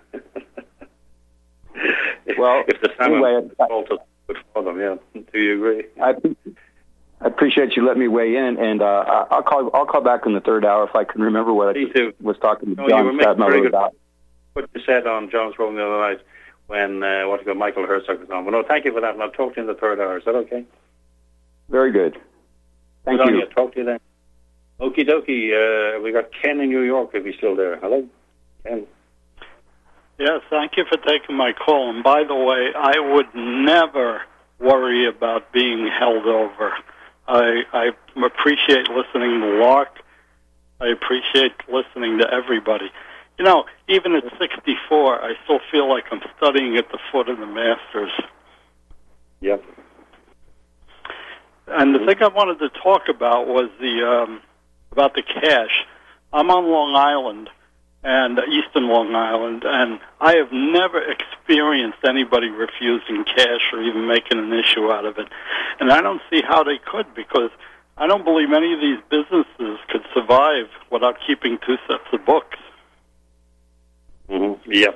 Well, if the salmon anyway, good for them, yeah. Do you agree? I appreciate you letting me weigh in, and I'll call back in the third hour if I can remember what I was talking to John Stadtmiller about. What you said on John's program the other night when Michael Herzog was on. But no, thank you for that, and I'll talk to you in the third hour. Is that okay? Very good. Thank you. Talk to you then. Okie dokie. We got Ken in New York, if he's still there. Hello, Ken. Yes, thank you for taking my call. And by the way, I would never worry about being held over. I appreciate listening to Lark. I appreciate listening to everybody. You know, even at 64, I still feel like I'm studying at the foot of the masters. Yep. And the thing I wanted to talk about was about the cash. I'm on Long Island, and eastern Long Island, and I have never experienced anybody refusing cash or even making an issue out of it. And I don't see how they could, because I don't believe any of these businesses could survive without keeping 2 sets of books. Mm-hmm. Yeah.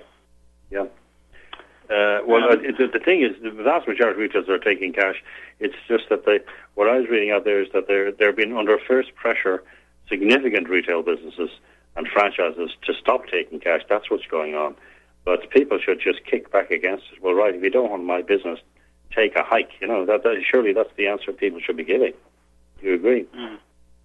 The thing is, the vast majority of retailers are taking cash. It's just that what I was reading out there is that they're being under fierce pressure, significant retail businesses and franchises to stop taking cash. That's what's going on. But people should just kick back against it. Well, right, if you don't want my business, take a hike. You know, surely that's the answer people should be giving. Do you agree? Mm.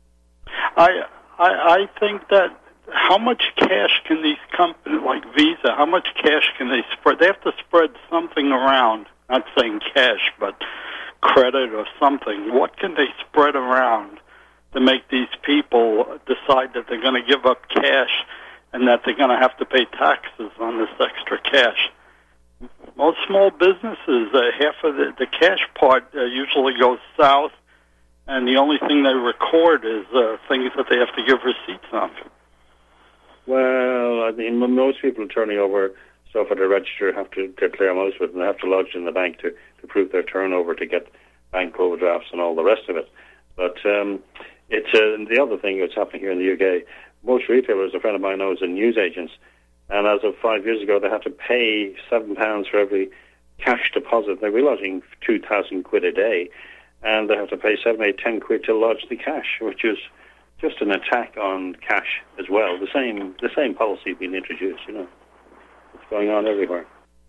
I think that how much cash can these companies like Visa, how much cash can they spread? They have to spread something around, not saying cash, but credit or something. What can they spread around to make these people decide that they're going to give up cash and that they're going to have to pay taxes on this extra cash? Most small businesses, half of the cash part usually goes south, and the only thing they record is things that they have to give receipts on. Well, I mean, most people turning over stuff at the register have to declare most of it, and they have to lodge in the bank to prove their turnover to get bank overdrafts and all the rest of it. But it's the other thing that's happening here in the UK. Most retailers, a friend of mine knows, are newsagents, and as of 5 years ago, they had to pay £7 for every cash deposit. They're lodging £2,000 a day, and they have to pay 7, 8, 10 quid to lodge the cash, which is just an attack on cash as well. The same policy being introduced. You know, it's going on everywhere.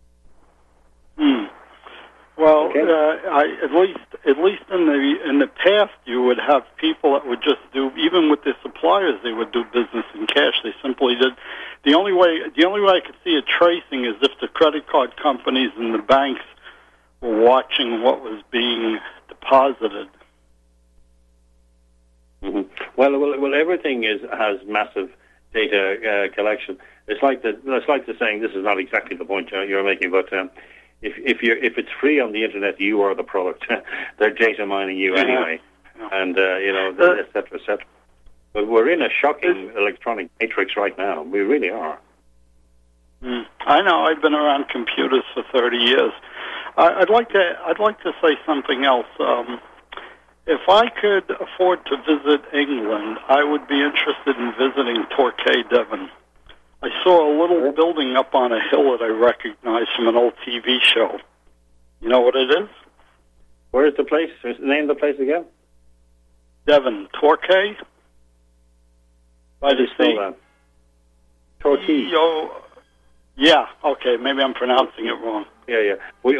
Well, okay. At least in the past, you would have people that would just do, even with their suppliers, they would do business in cash. They simply The only way I could see it tracing is if the credit card companies and the banks were watching what was being deposited. Mm-hmm. Well, everything has massive data collection. It's like the saying. This is not exactly the point you're making, but if it's free on the internet, you are the product. They're data mining you anyway, and et cetera, et cetera. But we're in a shocking electronic matrix right now. We really are. I know. I've been around computers for 30 years. I'd like to say something else. If I could afford to visit England, I would be interested in visiting Torquay, Devon. I saw a little building up on a hill that I recognized from an old TV show. You know what it is? Where is the place? Name the place again? Devon, Torquay. By the sea. Torquay. Yeah. Okay. Maybe I'm pronouncing it wrong. Yeah. I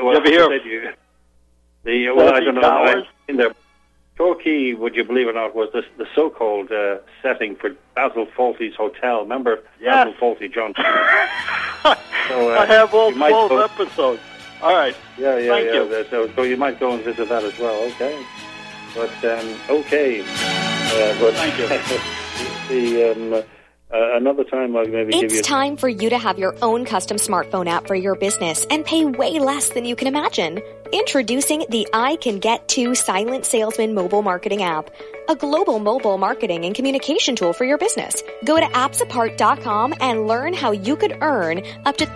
don't know. In there. Torquay, would you believe it or not, was the so-called setting for Basil Fawlty's hotel. Remember Basil Fawlty, John? So, I have all 12 episodes. All right. Yeah. Thank you. So you might go and visit that as well. Okay. But okay. But thank you. Another time I'll maybe give you... It's time for you to have your own custom smartphone app for your business and pay way less than you can imagine. Introducing the I Can Get To Silent Salesman mobile marketing app, a global mobile marketing and communication tool for your business. Go to appsapart.com and learn how you could earn up to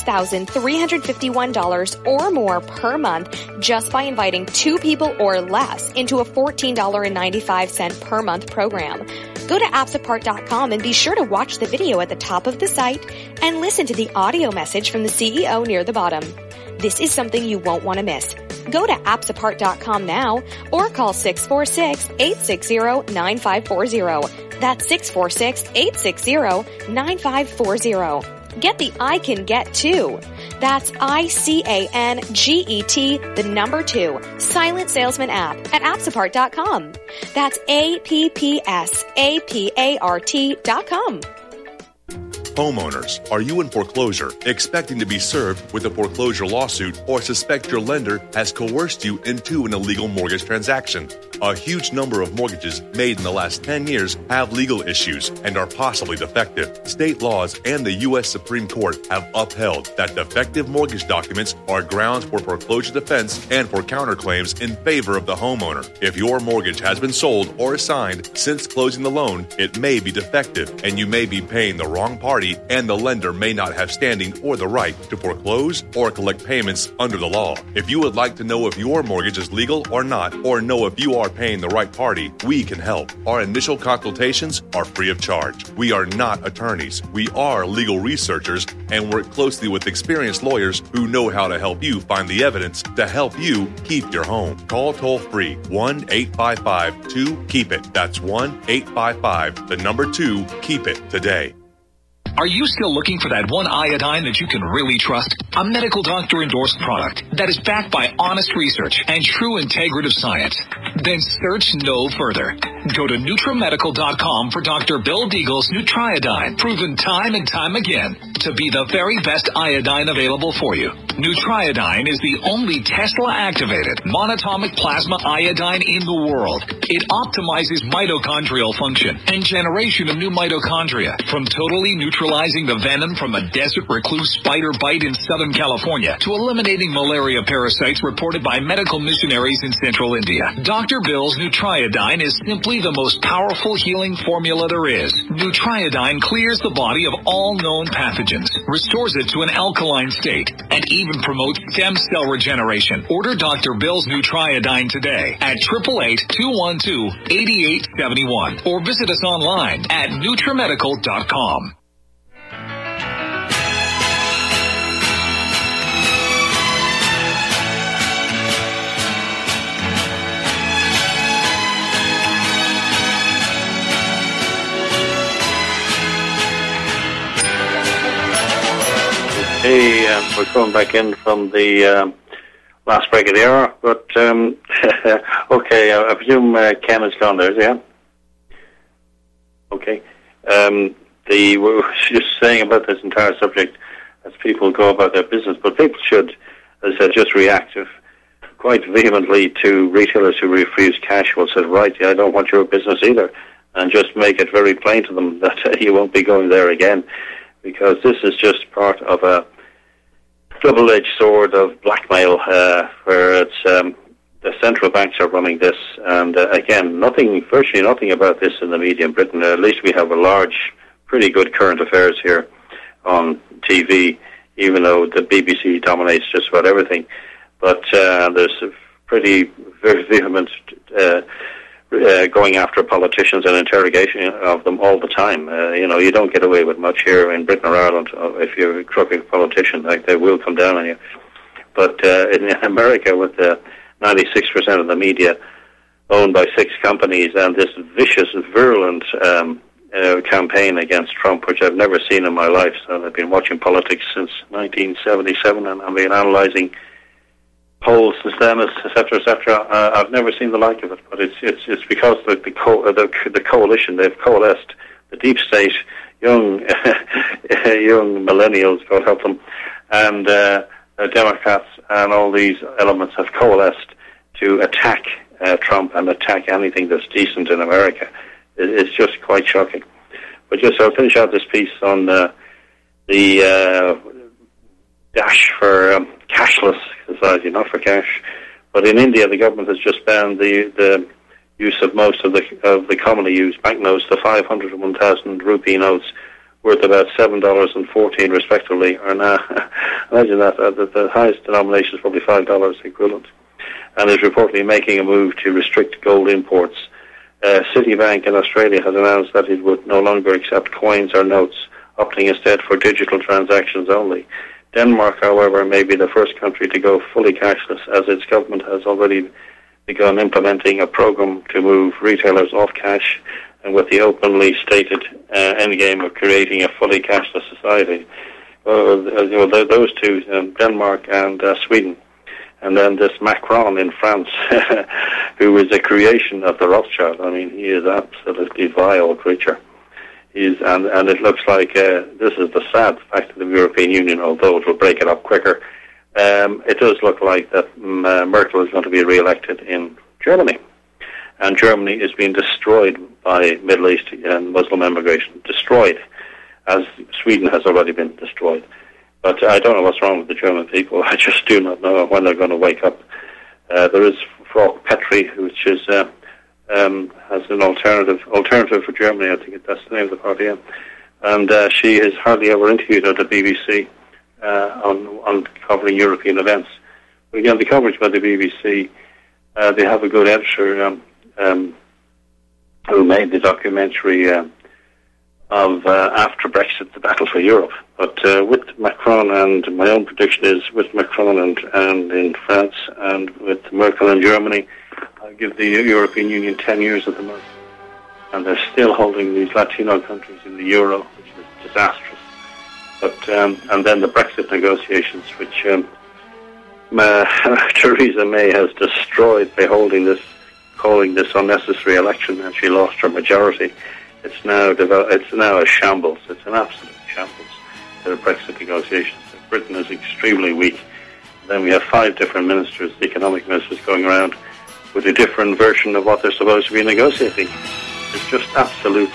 $36,351 or more per month just by inviting 2 people or less into a $14.95 per month program. Go to appsapart.com and be sure to watch the video at the top of the site and listen to the audio message from the CEO near the bottom. This is something you won't want to miss. Go to appsapart.com now or call 646-860-9540. That's 646-860-9540. Get the I Can Get To. That's ICANGET, the number 2, Silent Salesman app at appsapart.com. That's APPSAPART.com. Homeowners, are you in foreclosure, expecting to be served with a foreclosure lawsuit, or suspect your lender has coerced you into an illegal mortgage transaction? A huge number of mortgages made in the last 10 years have legal issues and are possibly defective. State laws and the U.S. Supreme Court have upheld that defective mortgage documents are grounds for foreclosure defense and for counterclaims in favor of the homeowner. If your mortgage has been sold or assigned since closing the loan, it may be defective and you may be paying the wrong party, and the lender may not have standing or the right to foreclose or collect payments under the law. If you would like to know if your mortgage is legal or not, or know if you are paying the right party, we can help. Our initial consultations are free of charge. We are not attorneys. We are legal researchers and work closely with experienced lawyers who know how to help you find the evidence to help you keep your home. Call toll-free 1-855-2-KEEP-IT. That's 1-855-2-KEEP-IT today. Are you still looking for that one iodine that you can really trust? A medical doctor endorsed product that is backed by honest research and true integrative science? Then search no further. Go to NutriMedical.com for Dr. Bill Deagle's Nutriodine, proven time and time again to be the very best iodine available for you. Nutriodine is the only Tesla-activated monatomic plasma iodine in the world. It optimizes mitochondrial function and generation of new mitochondria, from totally neutralizing the venom from a desert recluse spider bite in Southern California to eliminating malaria parasites reported by medical missionaries in Central India. Dr. Bill's Nutriodine is simply the most powerful healing formula there is. Nutriodine clears the body of all known pathogens, restores it to an alkaline state, and even promotes stem cell regeneration. Order Dr. Bill's Nutriodine today at 888-212-8871 or visit us online at NutriMedical.com. Hey, we're coming back in from the last break of the hour, but okay, I presume Ken has gone there, yeah? Okay. we're just saying about this entire subject as people go about their business, but people should, as I said, just react quite vehemently to retailers who refuse cash. Well, said, right, I don't want your business either, and just make it very plain to them that you won't be going there again, because this is just part of a double-edged sword of blackmail, where it's the central banks are running this, and again, virtually nothing about this in the media in Britain. At least we have a large, pretty good current affairs here on TV, even though the BBC dominates just about everything. But there's a pretty very vehement going after politicians and interrogation of them all the time. You don't get away with much here in Britain or Ireland if you're a crooked politician. Like, they will come down on you. But in America, with 96% of the media owned by 6 companies, and this vicious, virulent campaign against Trump, which I've never seen in my life. So I've been watching politics since 1977, and I've been analysing polls since then, etc., etc. I've never seen the like of it. But it's because the coalition, they've coalesced, the deep state, young millennials, God help them, and Democrats, and all these elements have coalesced to attack Trump and attack anything that's decent in America. It's just quite shocking. But I'll finish out this piece on the dash for cashless society, not for cash. But in India, the government has just banned the use of most of the commonly used banknotes. The 500 and 1,000 rupee notes, worth about $7.14 respectively, are now, imagine that, the highest denomination is probably $5 equivalent, and is reportedly making a move to restrict gold imports. Citibank in Australia has announced that it would no longer accept coins or notes, opting instead for digital transactions only. Denmark, however, may be the first country to go fully cashless, as its government has already begun implementing a program to move retailers off cash, and with the openly stated endgame of creating a fully cashless society. Those two, Denmark and Sweden. And then this Macron in France, who is a creation of the Rothschild. I mean, he is absolutely vile creature. And it looks like this is the sad fact of the European Union, although it will break it up quicker. It does look like that Merkel is going to be re-elected in Germany. And Germany is being destroyed by Middle East and Muslim immigration. Destroyed, as Sweden has already been destroyed. But I don't know what's wrong with the German people. I just do not know when they're going to wake up. There is Frau Petry, which is has an alternative for Germany. I think that's the name of the party. And she is hardly ever interviewed at the BBC on covering European events. But again, the coverage by the BBC, they have a good editor who made the documentary of After Brexit, the Battle for Europe. But with Macron, and my own prediction is with Macron and in France, and with Merkel in Germany, I'll give the European Union 10 years at the most. And they're still holding these Latino countries in the euro, which is disastrous. But and then the Brexit negotiations, which Theresa May has destroyed by calling this unnecessary election, and she lost her majority. It's now a shambles. It's an absolute shambles, the Brexit negotiations. Britain is extremely weak. Then we have 5 different ministers, economic ministers, going around with a different version of what they're supposed to be negotiating. It's just absolute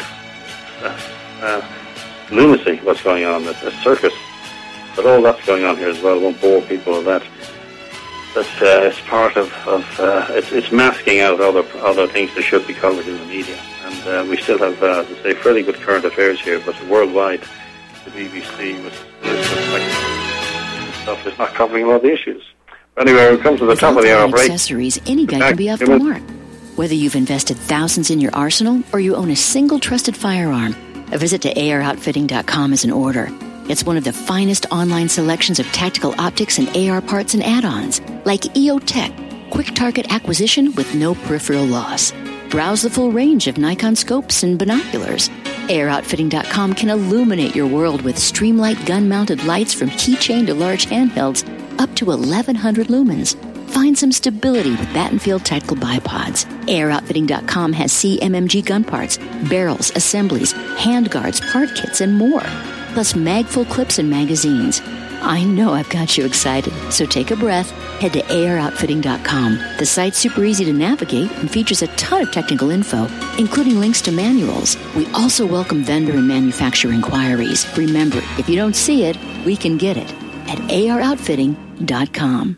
lunacy what's going on. It's a circus. But all that's going on here as well. I won't bore people with that. But it's part of it's masking out other things that should be covered in the media. And we still have, as I say, fairly good current affairs here, but worldwide, the BBC was stuff is not covering a lot of the issues. But anyway, we come to the top of the hour break. Accessories, any guy can be off the mark. Whether you've invested thousands in your arsenal or you own a single trusted firearm, a visit to AROutfitting.com is in order. It's one of the finest online selections of tactical optics and AR parts and add-ons, like EOTech, quick target acquisition with no peripheral loss. Browse the full range of Nikon scopes and binoculars. AROutfitting.com can illuminate your world with Streamlight gun-mounted lights from keychain to large handhelds up to 1,100 lumens. Find find some stability with Battenfield Tactical Bipods. AROutfitting.com has CMMG gun parts, barrels, assemblies, handguards, part kits, and more. Plus magful clips and magazines. I know I've got you excited, so take a breath. Head to AROutfitting.com. The site's super easy to navigate and features a ton of technical info, including links to manuals. We also welcome vendor and manufacturer inquiries. Remember, if you don't see it, we can get it at AROutfitting.com.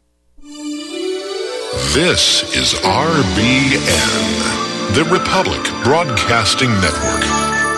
This is RBN, the Republic Broadcasting Network.